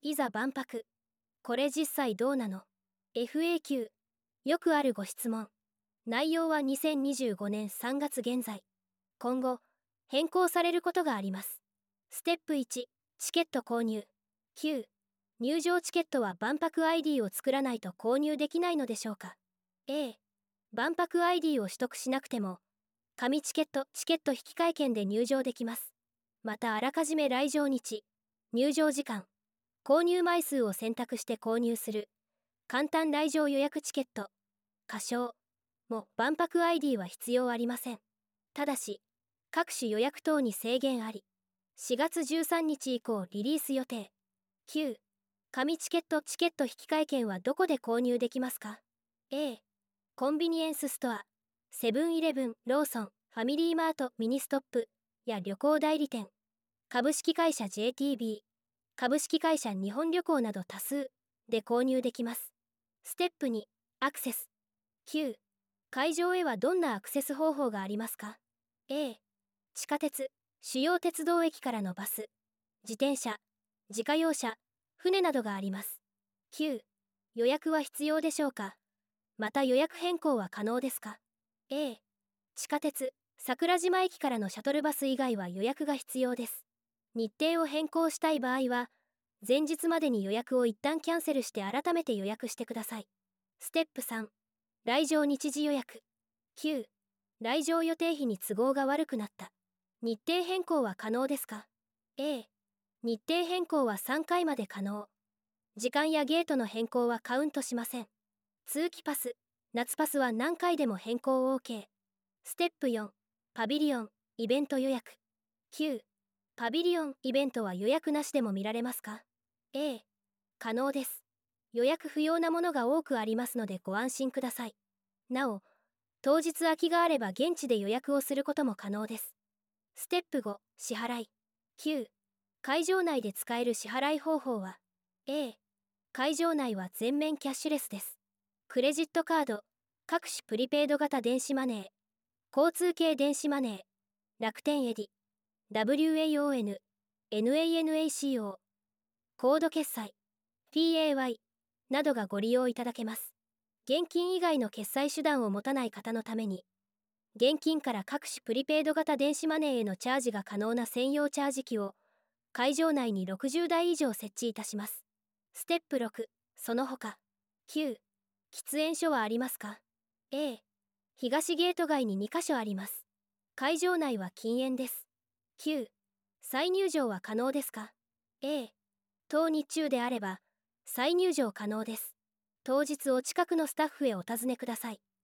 いざ万博。これ実際どうなの？ FAQ。よくあるご質問。内容は2025年3月現在。今後、変更されることがあります。ステップ1、チケット購入。9、入場チケットは万博 ID を作らないと購入できないのでしょうか？ A、万博 ID を取得しなくても、紙チケット引換券で入場できます。またあらかじめ来場日、入場時間、購入枚数を選択して購入する簡単来場予約チケット、仮称も万博 ID は必要ありません。ただし、各種予約等に制限あり。4月13日以降リリース予定。9、紙チケット引換券はどこで購入できますか？ A、コンビニエンスストア、セブンイレブン、ローソン、ファミリーマート、ミニストップや旅行代理店、株式会社 JTB、株式会社日本旅行など多数で購入できます。ステップ2、アクセス。9、会場へはどんなアクセス方法がありますか？ A、地下鉄、主要鉄道駅からのバス、自転車、自家用車、船などがあります。9、予約は必要でしょうか？また予約変更は可能ですか？ A、地下鉄、桜島駅からのシャトルバス以外は予約が必要です。日程を変更したい場合は、前日までに予約を一旦キャンセルして改めて予約してください。ステップ3、来場日時予約。9、来場予定日に都合が悪くなった。日程変更は可能ですか？ A、日程変更は3回まで可能。時間やゲートの変更はカウントしません。通期パス、夏パスは何回でも変更 OK。ステップ4、パビリオン、イベント予約。9、パビリオン、イベントは予約なしでも見られますか？ A、可能です。予約不要なものが多くありますのでご安心ください。なお、当日空きがあれば現地で予約をすることも可能です。ステップ5、支払い。9、会場内で使える支払い方法は A、会場内は全面キャッシュレスです。クレジットカード、各種プリペイド型電子マネー、交通系電子マネー、楽天エディ、WAON、NANACO、コード決済、PAY などがご利用いただけます。現金以外の決済手段を持たない方のために、現金から各種プリペイド型電子マネーへのチャージが可能な専用チャージ機を会場内に60台以上設置いたします。ステップ6、その他。9、喫煙所はありますか？ A、東ゲート街に2カ所あります。会場内は禁煙です。9、再入場は可能ですか？ A、当日中であれば再入場可能です。当日お近くのスタッフへお尋ねください。